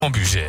en budget.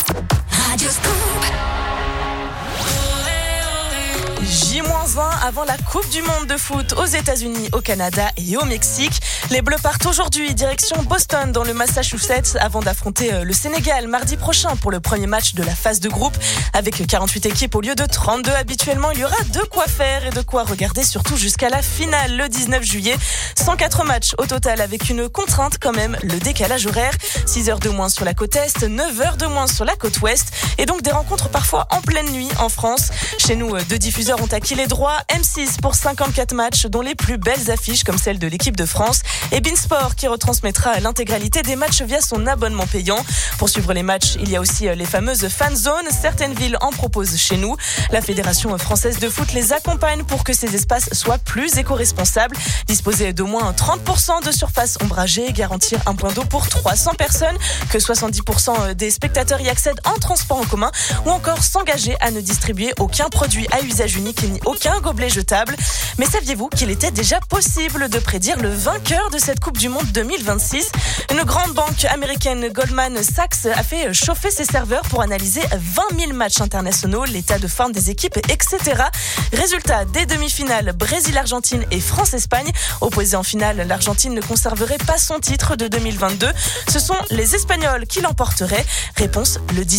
J-1 avant la Coupe du Monde de foot aux États-Unis, au Canada et au Mexique. Les Bleus partent aujourd'hui direction Boston dans le Massachusetts avant d'affronter le Sénégal mardi prochain pour le premier match de la phase de groupe. Avec 48 équipes au lieu de 32 habituellement, il y aura de quoi faire et de quoi regarder, surtout jusqu'à la finale le 19 juillet. 104 matchs au total avec une contrainte quand même, le décalage horaire. 6 heures de moins sur la côte Est, 9 heures de moins sur la côte Ouest et donc des rencontres parfois en pleine nuit en France. Chez nous, deux diffuseurs ont acquis les droits. M6 pour 54 matchs dont les plus belles affiches comme celle de l'équipe de France et Beansport qui retransmettra l'intégralité des matchs via son abonnement payant. Pour suivre les matchs, il y a aussi les fameuses fan zones. Certaines villes en proposent chez nous. La Fédération française de foot les accompagne pour que ces espaces soient plus éco-responsables. Disposer d'au moins 30% de surface ombragée, garantir un point d'eau pour 300 personnes, que 70% des spectateurs y accèdent en transport en commun ou encore s'engager à ne distribuer aucun produit à usage unique ni aucun gobelet jetable. Mais saviez-vous qu'il était déjà possible de prédire le vainqueur de cette Coupe du Monde 2026 ? Une grande banque américaine, Goldman Sachs, a fait chauffer ses serveurs pour analyser 20 000 matchs internationaux, l'état de forme des équipes, etc. Résultat, des demi-finales, Brésil-Argentine et France-Espagne. Opposés en finale, l'Argentine ne conserverait pas son titre de 2022. Ce sont les Espagnols qui l'emporteraient. Réponse le 10